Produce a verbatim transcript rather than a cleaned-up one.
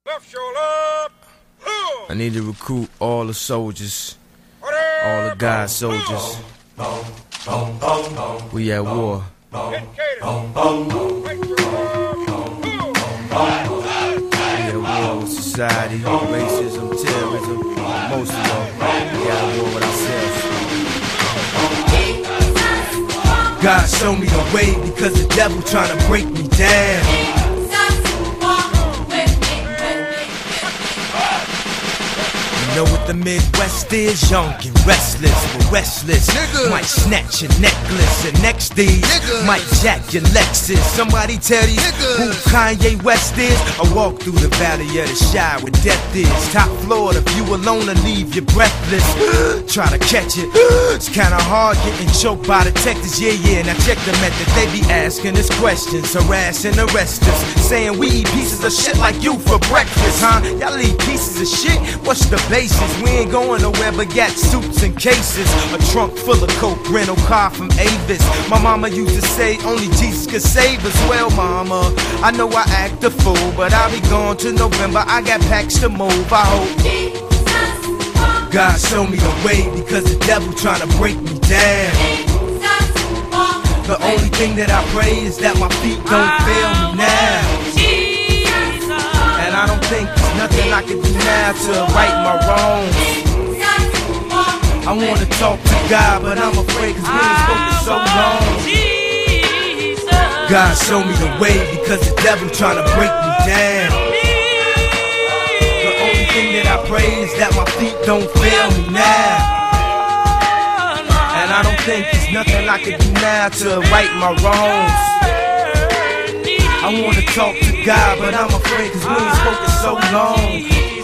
Left shoulder. I need to recruit all the soldiers, all the God soldiers. We at war. We at war with society, racism, terrorism. Most of all, we at war with ourselves. God show me the way because the devil trying to break me down. You know what the Midwest is? Young and restless, but restless. Nigga. Might snatch your necklace, and next day might jack your Lexus. Somebody tell you Nigga. Who Kanye West is? I walk through the valley of the Shire where death is. Top floor, the view alone will leave you breathless. Try to catch it, it's kinda hard getting choked by detectives. Yeah, yeah, now check the method. They be asking us questions, harassing, arrest us, saying we eat pieces of shit like you for breakfast, huh? Y'all eat pieces of shit? What's the basis? We ain't going nowhere but got suits and cases. A trunk full of coke, rental car from Avis. My mama used to say only Jesus could save us. Well, mama, I know I act a fool, but I'll be gone till November. I got packs to move, I hope God show me the way because the devil trying to break me down. The only thing that I pray is that my feet don't fail me now. And I don't think there's nothing I can do now to right my wrongs. I wanna talk to God, but I'm afraid cause we ain't spoken so long. God show me the way because the devil trying to break me down. The only thing that I pray is that my feet don't fail me now. And I don't think there's nothing I can do now to right my wrongs. I wanna talk to God, but I'm afraid cause we ain't spoken so long.